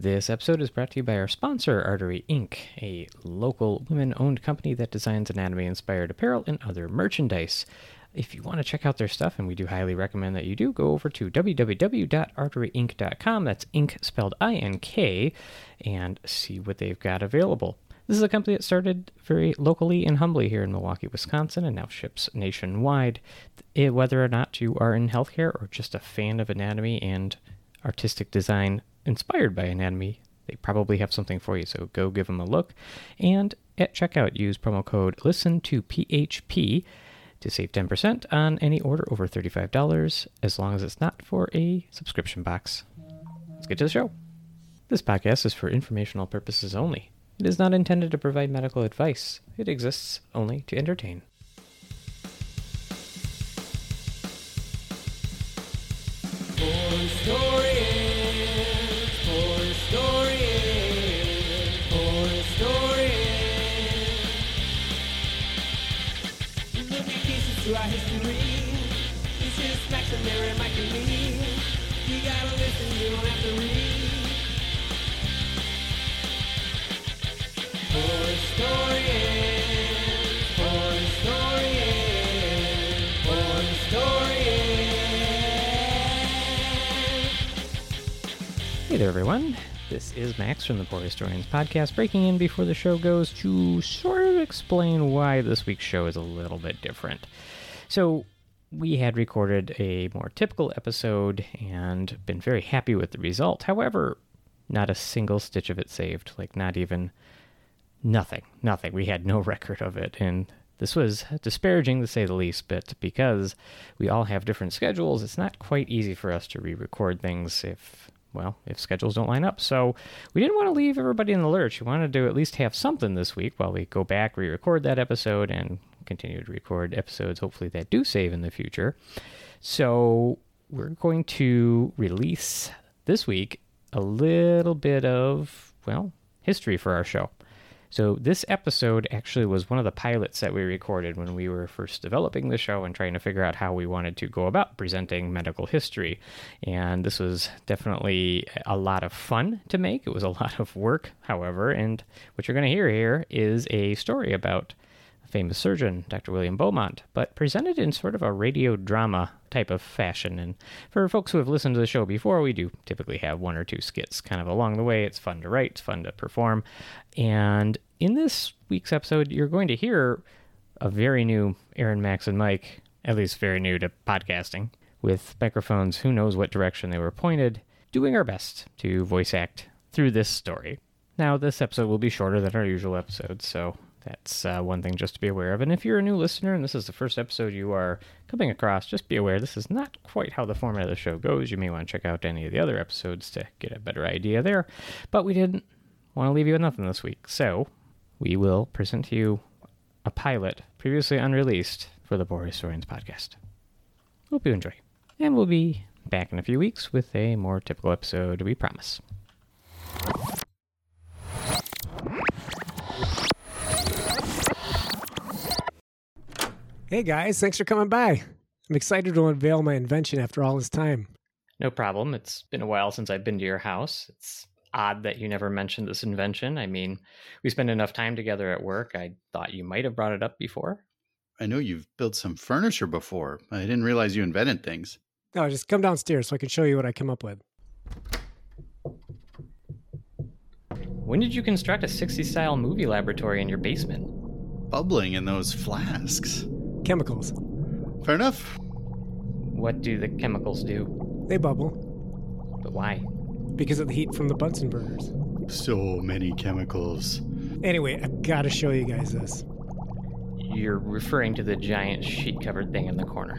This episode is brought to you by our sponsor, Artery Inc., a local women-owned company that designs anatomy-inspired apparel and other merchandise. If you want to check out their stuff, and we do highly recommend that you do, go over to www.arteryinc.com, that's ink spelled I-N-K, and see what they've got available. This is a company that started very locally and humbly here in Milwaukee, Wisconsin, and now ships nationwide. Whether or not you are in healthcare or just a fan of anatomy and artistic design inspired by anatomy, they probably have something for you, so go give them a look. And at checkout, use promo code LISTEN2PHP to save 10% on any order over $35, as long as it's not for a subscription box. Let's get to the show. This podcast is for informational purposes only. It is not intended to provide medical advice. It exists only to entertain. Throughout history, it's just facts and Mary, Mike, and me. You gotta listen, you don't have to read. For historians, for historians, for historians. Hey there, everyone. This is Max from the Poor Historians Podcast, breaking in before the show goes to sort of explain why this week's show is a little bit different. So, we had recorded a more typical episode and been very happy with the result. However, not a single stitch of it saved, like not even nothing. We had no record of it, and this was disparaging to say the least, but because we all have different schedules, it's not quite easy for us to re-record things if schedules don't line up. So we didn't want to leave everybody in the lurch. We wanted to at least have something this week while we go back, re-record that episode, and continue to record episodes, hopefully, that do save in the future. So we're going to release this week a little bit of, history for our show. So this episode actually was one of the pilots that we recorded when we were first developing the show and trying to figure out how we wanted to go about presenting medical history. And this was definitely a lot of fun to make. It was a lot of work, however, and what you're going to hear here is a story about a famous surgeon, Dr. William Beaumont, but presented in sort of a radio drama type of fashion. And for folks who have listened to the show before, we do typically have one or two skits kind of along the way. It's fun to write, it's fun to perform. And in this week's episode, you're going to hear a very new Aaron, Max, and Mike, at least very new to podcasting, with microphones, who knows what direction they were pointed, doing our best to voice act through this story. Now, this episode will be shorter than our usual episodes, so that's one thing just to be aware of. And if you're a new listener and this is the first episode you are coming across, just be aware this is not quite how the format of the show goes. You may want to check out any of the other episodes to get a better idea there. But we didn't want to leave you with nothing this week. So we will present to you a pilot previously unreleased for the Poor Historians Podcast. Hope you enjoy. And we'll be back in a few weeks with a more typical episode, we promise. Hey guys, thanks for coming by. I'm excited to unveil my invention after all this time. No problem. It's been a while since I've been to your house. It's odd that you never mentioned this invention. I mean, we spend enough time together at work. I thought you might have brought it up before. I know you've built some furniture before. I didn't realize you invented things. No, just come downstairs so I can show you what I come up with. When did you construct a 60s-style movie laboratory in your basement? Bubbling in those flasks. Chemicals. Fair enough. What do the chemicals do? They bubble. But why? Because of the heat from the Bunsen burners. So many chemicals. Anyway, I've got to show you guys this. You're referring to the giant sheet-covered thing in the corner.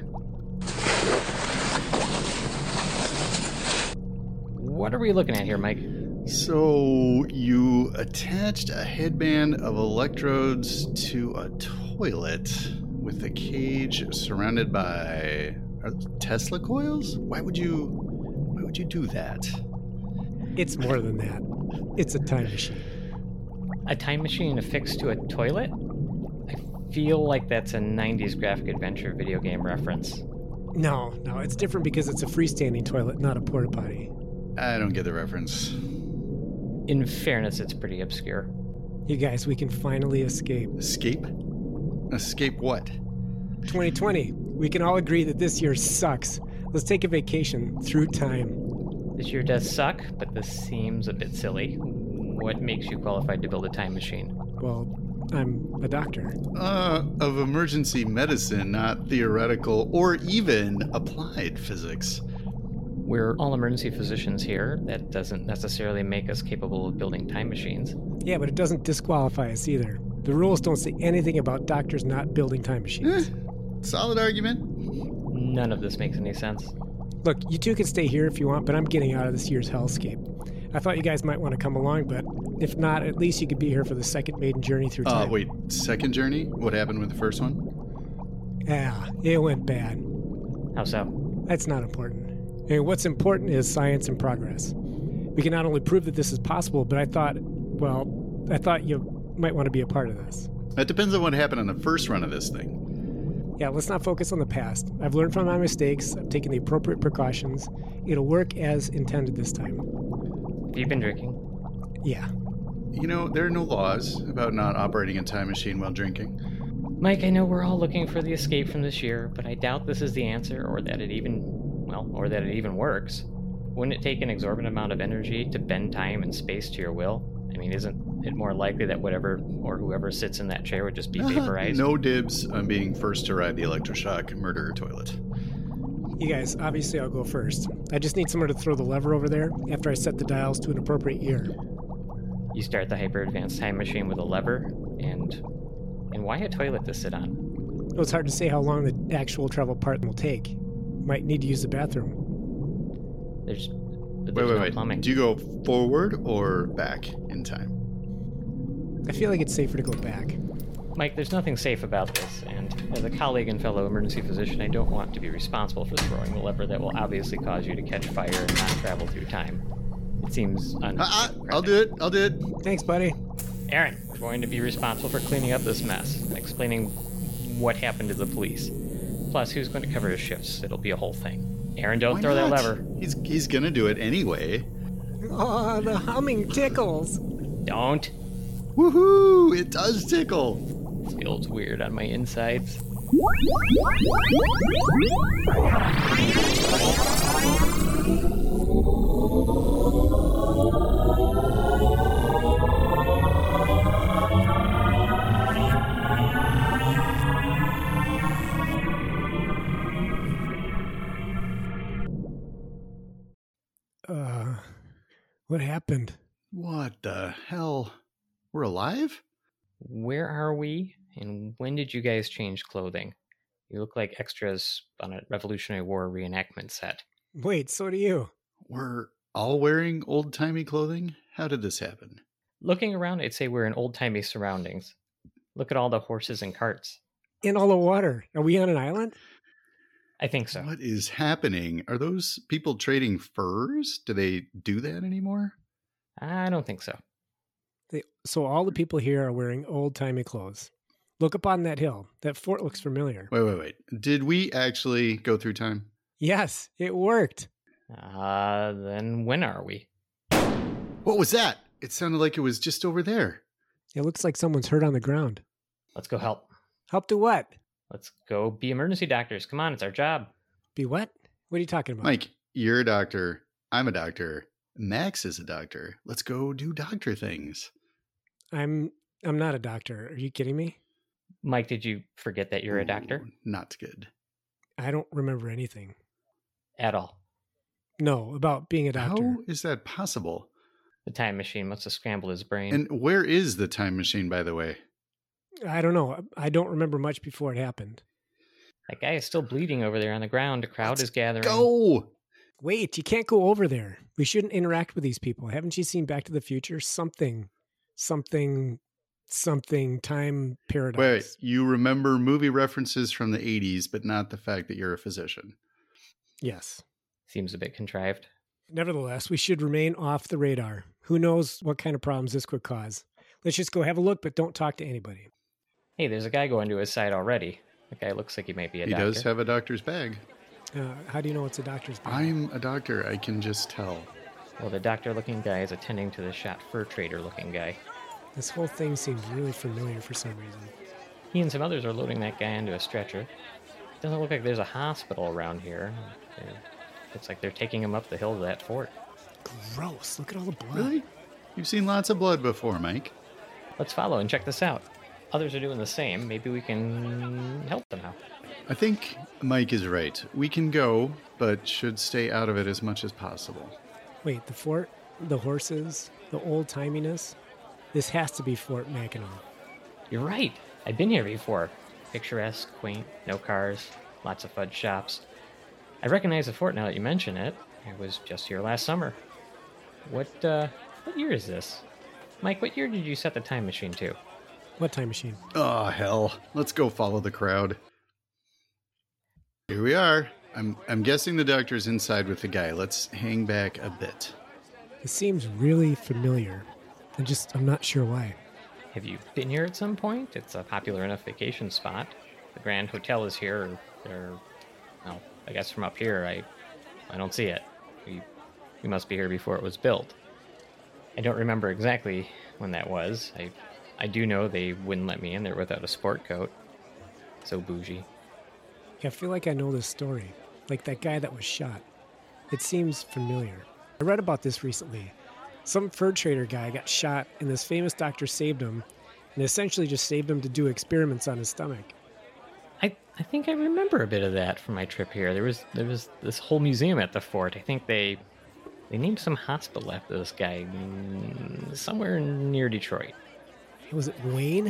What are we looking at here, Mike? So you attached a headband of electrodes to a toilet with a cage surrounded by Tesla coils? Why would you do that? It's more than that. It's a time machine. A time machine affixed to a toilet? I feel like that's a 90s graphic adventure video game reference. No, it's different because it's a freestanding toilet, not a porta potty. I don't get the reference. In fairness, it's pretty obscure. You guys, we can finally escape. Escape? Escape what? 2020. We can all agree that this year sucks. Let's take a vacation through time. This year does suck, but this seems a bit silly. What makes you qualified to build a time machine? Well, I'm a doctor. Of emergency medicine, not theoretical or even applied physics. We're all emergency physicians here. That doesn't necessarily make us capable of building time machines. Yeah, but it doesn't disqualify us either. The rules don't say anything about doctors not building time machines. Solid argument. None of this makes any sense. Look, you two can stay here if you want, but I'm getting out of this year's hellscape. I thought you guys might want to come along, but if not, at least you could be here for the second maiden journey through time. Wait, second journey? What happened with the first one? Yeah, it went bad. How so? That's not important. I mean, what's important is science and progress. We can not only prove that this is possible, but I thought you might want to be a part of this. That depends on what happened on the first run of this thing. Yeah, let's not focus on the past. I've learned from my mistakes. I've taken the appropriate precautions. It'll work as intended this time. Have you been drinking? Yeah. You know, there are no laws about not operating a time machine while drinking. Mike, I know we're all looking for the escape from this year, but I doubt this is the answer or that it even works. Wouldn't it take an exorbitant amount of energy to bend time and space to your will? I mean, isn't it more likely that whatever or whoever sits in that chair would just be vaporized? No dibs on being first to ride the electroshock murderer toilet. You guys, obviously I'll go first. I just need someone to throw the lever over there after I set the dials to an appropriate year. You start the hyper-advanced time machine with a lever, and why a toilet to sit on? Well, it's hard to say how long the actual travel part will take. Might need to use the bathroom. There's Wait. no plumbing. Do you go forward or back in time? I feel like it's safer to go back. Mike, there's nothing safe about this, and as a colleague and fellow emergency physician, I don't want to be responsible for throwing the lever that will obviously cause you to catch fire and not travel through time. It seems I'll do it. Thanks, buddy. Aaron, we're going to be responsible for cleaning up this mess and explaining what happened to the police. Plus, who's going to cover his shifts? It'll be a whole thing. Aaron, don't Why throw that not? lever. He's gonna do it anyway. Oh, the humming tickles. Don't. Woohoo! It does tickle. It feels weird on my insides. What happened? What the hell? We're alive? Where are we, and when did you guys change clothing? You look like extras on a Revolutionary War reenactment set. Wait, so do you. We're all wearing old-timey clothing? How did this happen? Looking around, I'd say we're in old-timey surroundings. Look at all the horses and carts. In all the water. Are we on an island? I think so. What is happening? Are those people trading furs? Do they do that anymore? I don't think so. So all the people here are wearing old-timey clothes. Look up on that hill. That fort looks familiar. Wait. Did we actually go through time? Yes, it worked. Then when are we? What was that? It sounded like it was just over there. It looks like someone's hurt on the ground. Let's go help. Help do what? Let's go be emergency doctors. Come on, it's our job. Be what? What are you talking about? Mike, you're a doctor. I'm a doctor. Max is a doctor. Let's go do doctor things. I'm not a doctor. Are you kidding me? Mike, did you forget that you're a doctor? Ooh, not good. I don't remember anything. At all. No, about being a doctor. How is that possible? The time machine must have scrambled his brain. And where is the time machine, by the way? I don't know. I don't remember much before it happened. That guy is still bleeding over there on the ground. A crowd is gathering. Go! Wait, you can't go over there. We shouldn't interact with these people. Haven't you seen Back to the Future? Something time paradox. Wait, you remember movie references from the 80s, but not the fact that you're a physician. Yes. Seems a bit contrived. Nevertheless, we should remain off the radar. Who knows what kind of problems this could cause. Let's just go have a look, but don't talk to anybody. Hey, there's a guy going to his side already. The guy looks like he might be a He doctor. does have a doctor's bag. How do you know it's a doctor's bag? I'm a doctor. I can just tell. Well, the doctor-looking guy is attending to the shot fur trader-looking guy. This whole thing seems really familiar for some reason. He and some others are loading that guy into a stretcher. Doesn't look like there's a hospital around here. Looks like they're taking him up the hill to that fort. Gross. Look at all the blood. Really? You've seen lots of blood before, Mike. Let's follow and check this out. Others are doing the same. Maybe we can help them out. I think Mike is right. We can go, but should stay out of it as much as possible. Wait, the fort, the horses, the old-timiness. This has to be Fort Mackinac. You're right. I've been here before. Picturesque, quaint, no cars, lots of fudge shops. I recognize the fort now that you mention it. I was just here last summer. What year is this? Mike, what year did you set the time machine to? What time machine? Oh, hell. Let's go follow the crowd. Here we are. I'm guessing the doctor's inside with the guy. Let's hang back a bit. It seems really familiar. I'm not sure why. Have you been here at some point? It's a popular enough vacation spot. The Grand Hotel is here. Well, I guess from up here, I don't see it. We must be here before it was built. I don't remember exactly when that was. I do know they wouldn't let me in there without a sport coat. So bougie. I feel like I know this story. Like that guy that was shot. It seems familiar. I read about this recently. Some fur trader guy got shot, and this famous doctor saved him, and essentially just saved him to do experiments on his stomach. I think I remember a bit of that from my trip here. There was this whole museum at the fort. I think they named some hospital after this guy somewhere near Detroit. Was it Wayne?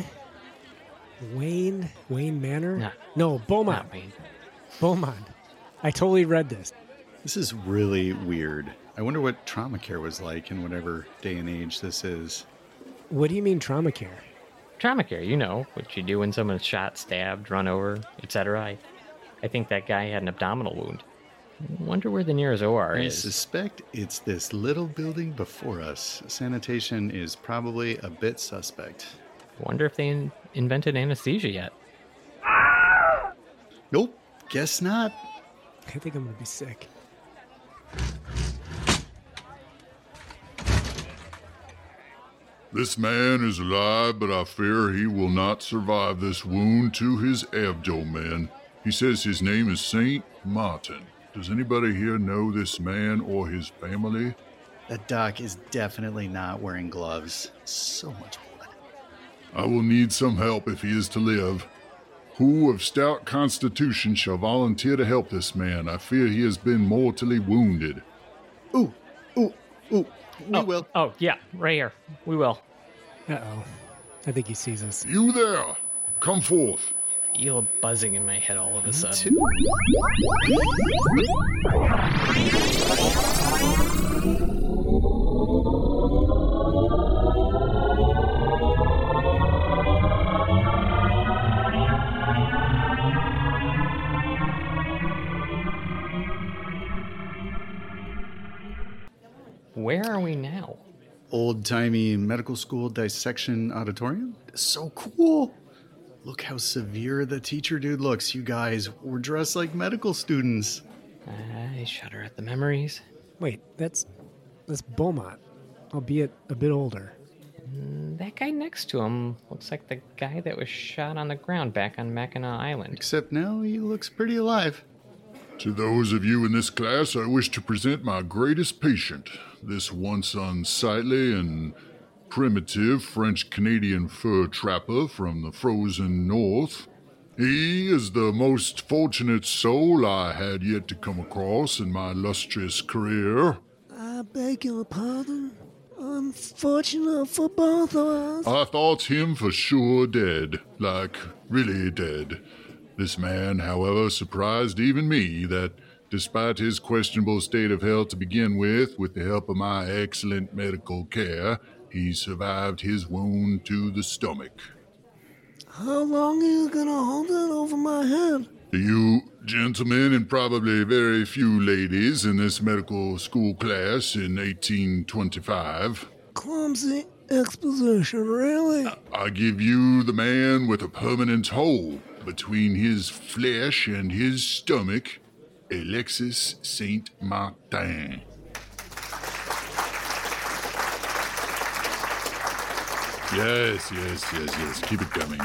Wayne Manor? Nah, No, Beaumont. Not Wayne. Beaumont. I totally read this. This is really weird. I wonder what trauma care was like in whatever day and age this is. What do you mean trauma care? Trauma care, you know, what you do when someone's shot, stabbed, run over, etc. I think that guy had an abdominal wound. Wonder where the nearest OR I is. suspect it's this little building before us. Sanitation is probably a bit suspect. Wonder if they invented anesthesia yet. Nope, guess not. I think I'm going to be sick. This man is alive, but I fear he will not survive this wound to his abdomen. He says his name is Saint Martin. Does anybody here know this man or his family? That doc is definitely not wearing gloves. So much blood. I will need some help if he is to live. Who of stout constitution shall volunteer to help this man? I fear he has been mortally wounded. Ooh. We will. Oh, yeah, right here. We will. Uh-oh. I think he sees us. You there! Come forth. Feel a buzzing in my head all of a sudden. Two. Where are we now? Old-timey medical school dissection auditorium? So cool. Look how severe the teacher dude looks, you guys. We're dressed like medical students. I shudder at the memories. Wait, that's Beaumont, albeit a bit older. That guy next to him looks like the guy that was shot on the ground back on Mackinac Island. Except now he looks pretty alive. To those of you in this class, I wish to present my greatest patient, this once unsightly and primitive French-Canadian fur trapper from the frozen north. He is the most fortunate soul I had yet to come across in my illustrious career. I beg your pardon? Unfortunate for both of us. I thought him for sure dead, like really dead. This man, however, surprised even me that, despite his questionable state of health to begin with the help of my excellent medical care, he survived his wound to the stomach. How long are you gonna hold it over my head? You gentlemen, and probably very few ladies in this medical school class in 1825. Clumsy exposition, really? I give you the man with a permanent hole between his flesh and his stomach, Alexis Saint Martin. Yes. Keep it coming.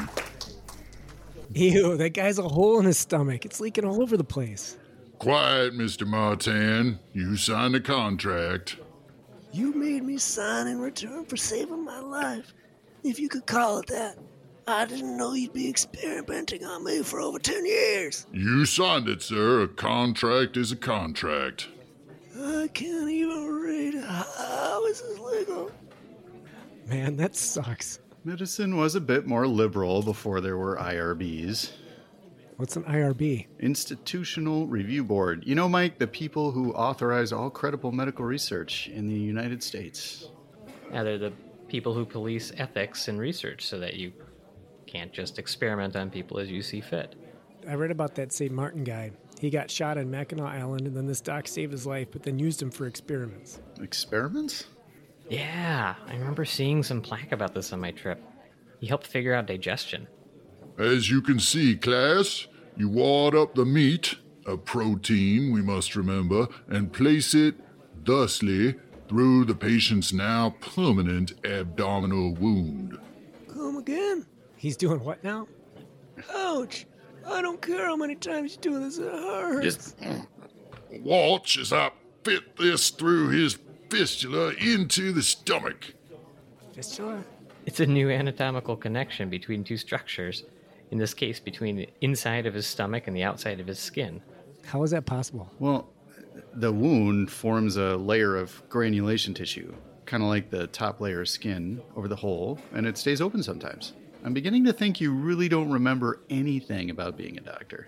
Ew, that guy's a hole in his stomach. It's leaking all over the place. Quiet, Mr. Martin. You signed a contract. You made me sign in return for saving my life, if you could call it that. I didn't know you'd be experimenting on me for over 10 years. You signed it, sir. A contract is a contract. I can't even read. How is this legal? Man, that sucks. Medicine was a bit more liberal before there were IRBs. What's an IRB? Institutional Review Board. You know, Mike, the people who authorize all credible medical research in the United States. Yeah, they're the people who police ethics in research so that you can't just experiment on people as you see fit. I read about that St. Martin guy. He got shot on Mackinac Island, and then this doc saved his life, but then used him for experiments. Experiments? Yeah, I remember seeing some plaque about this on my trip. He helped figure out digestion. As you can see, class, you wad up the meat, a protein we must remember, and place it, thusly, through the patient's now permanent abdominal wound. Come again? He's doing what now? Ouch! I don't care how many times you do this, it hurts. Just watch as I fit this through his fistula into the stomach. Fistula? It's a new anatomical connection between two structures, in this case between the inside of his stomach and the outside of his skin. How is that possible? Well, the wound forms a layer of granulation tissue, kind of like the top layer of skin over the hole, and it stays open sometimes. I'm beginning to think you really don't remember anything about being a doctor.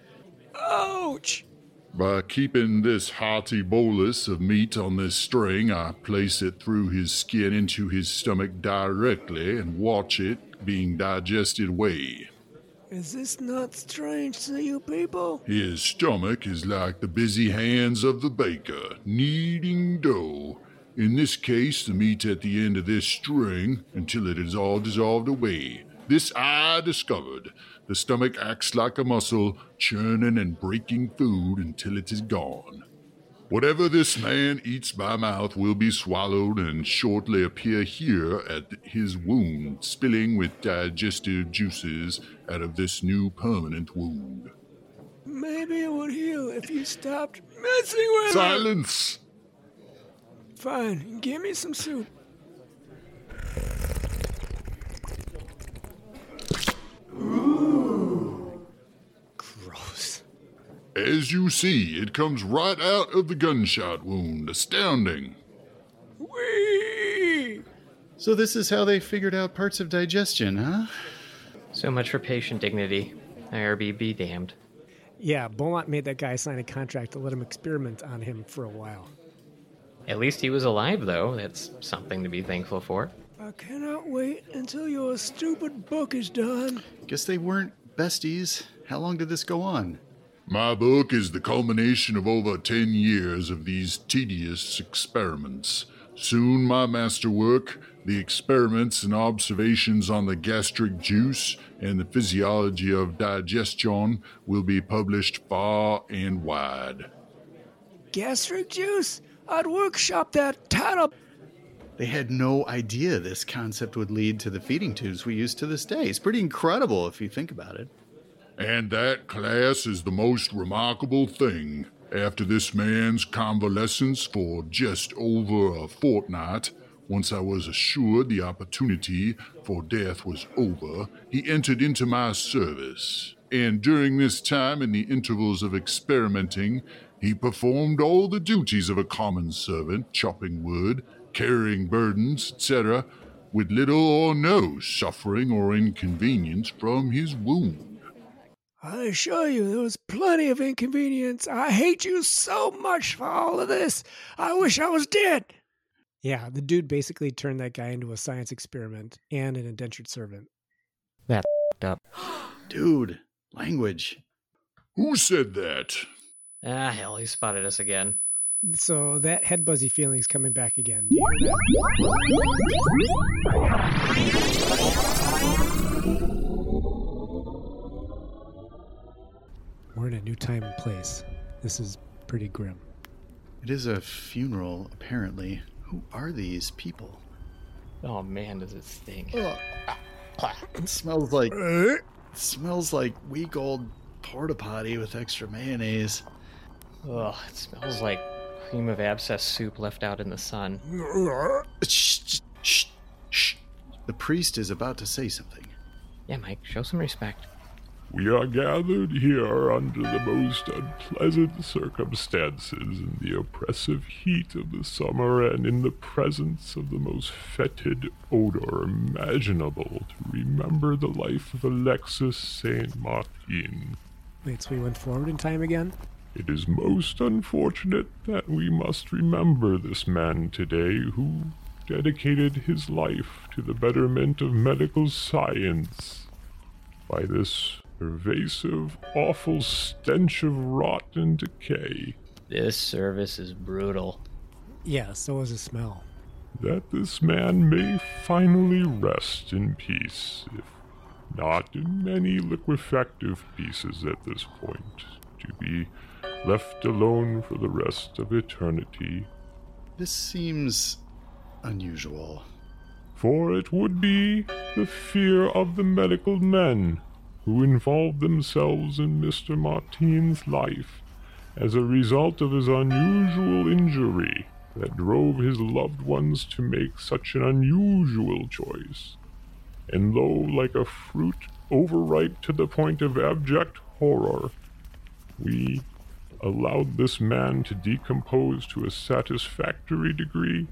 Ouch! By keeping this hearty bolus of meat on this string, I place it through his skin into his stomach directly and watch it being digested away. Is this not strange to you people? His stomach is like the busy hands of the baker, kneading dough. In this case, the meat at the end of this string until it is all dissolved away. This I discovered. The stomach acts like a muscle, churning and breaking food until it is gone. Whatever this man eats by mouth will be swallowed and shortly appear here at his wound, spilling with digestive juices out of this new permanent wound. Maybe it would heal if you stopped messing with Silence! it. Fine, give me some soup. Gross. As you see, it comes right out of the gunshot wound. Astounding. Whee! So this is how they figured out parts of digestion, huh? So much for patient dignity. IRB be damned. Yeah, Beaumont made that guy sign a contract to let him experiment on him for a while. At least he was alive, though. That's something to be thankful for. I cannot wait until your stupid book is done. Guess they weren't besties. How long did this go on? My book is the culmination of over 10 years of these tedious experiments. Soon my masterwork, the experiments and observations on the gastric juice and the physiology of digestion, will be published far and wide. Gastric juice? I'd workshop that title. They had no idea this concept would lead to the feeding tubes we use to this day. It's pretty incredible if you think about it. And that, class, is the most remarkable thing. After this man's convalescence for just over a fortnight, once I was assured the opportunity for death was over, he entered into my service. And during this time, in the intervals of experimenting, he performed all the duties of a common servant, chopping wood, carrying burdens, etc., with little or no suffering or inconvenience from his wound. I assure you, there was plenty of inconvenience. I hate you so much for all of this. I wish I was dead. Yeah, the dude basically turned that guy into a science experiment and an indentured servant. That up. Dude, language. Who said that? Ah, hell, he spotted us again. So that head buzzy feeling's coming back again. Do you hear that? We're in a new time and place. This is pretty grim. It is a funeral, apparently. Who are these people? Oh man, does it stink. It smells like week old porta potty with extra mayonnaise. Ugh, it smells like cream of abscess soup left out in the sun. Shh, shh, shh. The priest is about to say something. Yeah, Mike, show some respect. We are gathered here under the most unpleasant circumstances in the oppressive heat of the summer and in the presence of the most fetid odor imaginable to remember the life of Alexis Saint Martin. Wait, so we went forward in time again? It is most unfortunate that we must remember this man today who dedicated his life to the betterment of medical science. By this pervasive, awful stench of rot and decay, This service is brutal. Yeah, so is the smell. that this man may finally rest in peace, if not in many liquefactive pieces at this point, to be left alone for the rest of eternity. This seems unusual. For it would be the fear of the medical men who involved themselves in Mr. Martin's life as a result of his unusual injury that drove his loved ones to make such an unusual choice. And though, like a fruit overripe to the point of abject horror, we allowed this man to decompose to a satisfactory degree,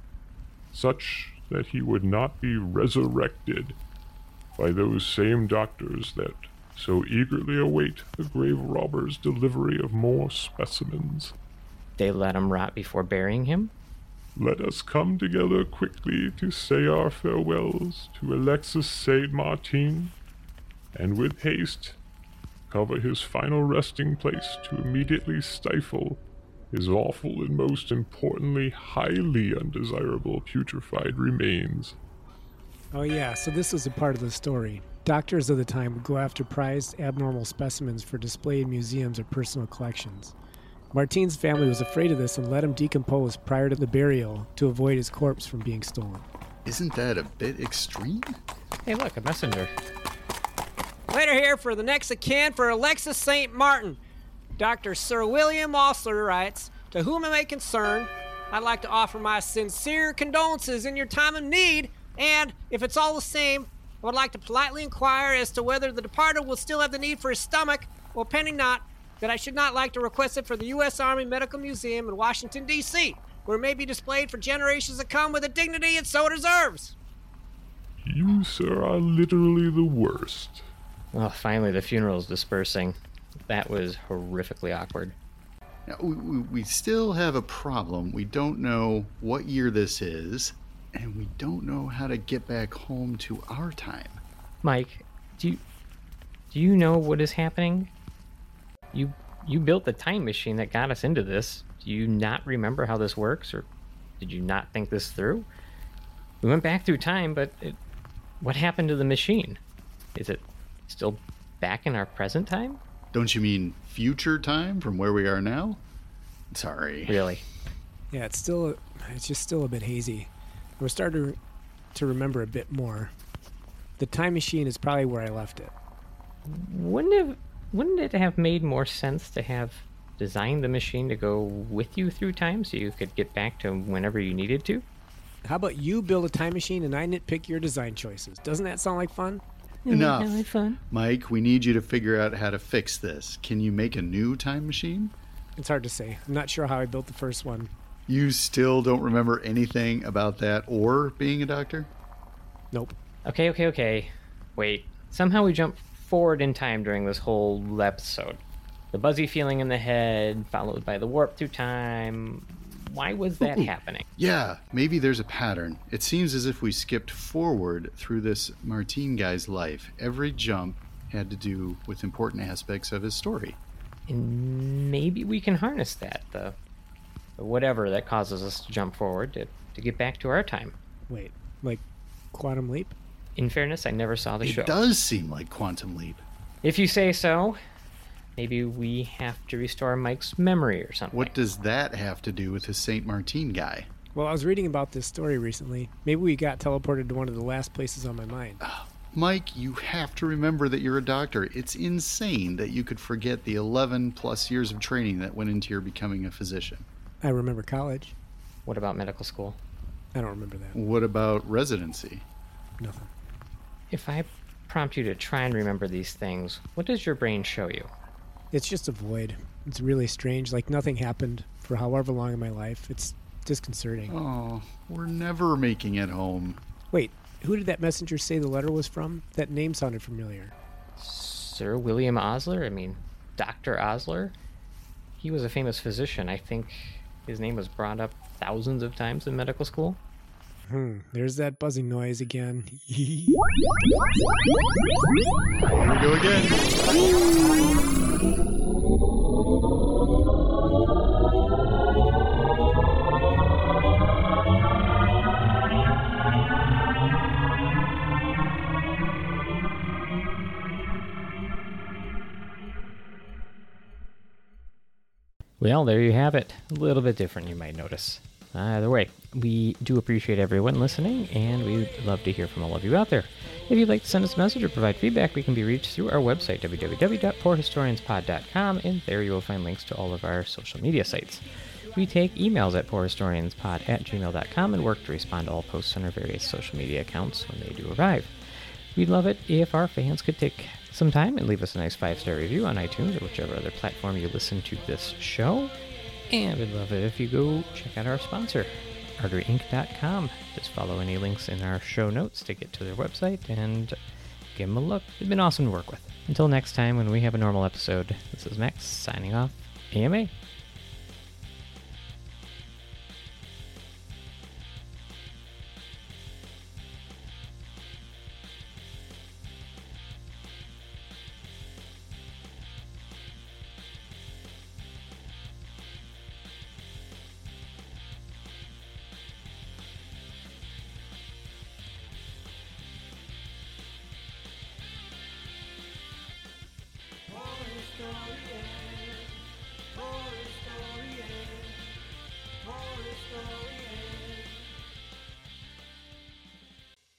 such that he would not be resurrected by those same doctors that so eagerly await the grave robber's delivery of more specimens. They let him rot before burying him? Let us come together quickly to say our farewells to Alexis Saint Martin, and with haste cover his final resting place to immediately stifle his awful and most importantly highly undesirable putrefied remains. Oh yeah, so this is a part of the story. Doctors of the time would go after prized abnormal specimens for display in museums or personal collections. Martin's family was afraid of this and let him decompose prior to the burial to avoid his corpse from being stolen. Isn't that a bit extreme? Hey, look, a messenger. Later here for the next of kin for Alexis St. Martin. Dr. Sir William Osler writes, "To whom it may concern, I'd like to offer my sincere condolences in your time of need, and, if it's all the same, I would like to politely inquire as to whether the departed will still have the need for his stomach, or pending not, that I should not like to request it for the U.S. Army Medical Museum in Washington, D.C., where it may be displayed for generations to come with the dignity it so deserves." You, sir, are literally the worst. Oh, finally the funeral's dispersing. That was horrifically awkward. Now, we still have a problem. We don't know what year this is, and we don't know how to get back home to our time. Mike, do you know what is happening? You built the time machine that got us into this. Do you not remember how this works, or did you not think this through? We went back through time, but what happened to the machine? Is it still back in our present time? Don't you mean future time from where we are now? Sorry. Really? Yeah, it's just still a bit hazy. We're starting to remember a bit more. The time machine is probably where I left it. Wouldn't it have made more sense to have designed the machine to go with you through time so you could get back to whenever you needed to? How about you build a time machine and I nitpick your design choices? Doesn't that sound like fun? Enough. Really fun. Mike, we need you to figure out how to fix this. Can you make a new time machine? It's hard to say. I'm not sure how I built the first one. You still don't remember anything about that or being a doctor? Nope. Okay. Wait. Somehow we jumped forward in time during this whole episode. The buzzy feeling in the head, followed by the warp through time. Why was that happening? Yeah, maybe there's a pattern. It seems as if we skipped forward through this Martin guy's life. Every jump had to do with important aspects of his story. And maybe we can harness that, the whatever that causes us to jump forward to get back to our time. Wait, like Quantum Leap? In fairness, I never saw the show. It does seem like Quantum Leap. If you say so, maybe we have to restore Mike's memory or something. What does that have to do with the St. Martin guy? Well, I was reading about this story recently. Maybe we got teleported to one of the last places on my mind. Mike, you have to remember that you're a doctor. It's insane that you could forget the 11 plus years of training that went into your becoming a physician. I remember college. What about medical school? I don't remember that. What about residency? Nothing. If I prompt you to try and remember these things, what does your brain show you? It's just a void. It's really strange. Like nothing happened for however long in my life. It's disconcerting. Oh, we're never making it home. Wait, who did that messenger say the letter was from? That name sounded familiar. Sir William Osler? I mean, Dr. Osler? He was a famous physician. I think his name was brought up thousands of times in medical school. There's that buzzing noise again. Here we go again. Well, there you have it. A little bit different, you might notice. Either way, we do appreciate everyone listening, and we'd love to hear from all of you out there. If you'd like to send us a message or provide feedback, we can be reached through our website, www.poorhistorianspod.com, and there you will find links to all of our social media sites. We take emails at poorhistorianspod@gmail.com and work to respond to all posts on our various social media accounts when they do arrive. We'd love it if our fans could take some time and leave us a nice 5-star review on iTunes or whichever other platform you listen to this show. And we'd love it if you go check out our sponsor, arteryinc.com. Just follow any links in our show notes to get to their website and give them a look. They've been awesome to work with. Until next time when we have a normal episode, this is Max signing off. AMA.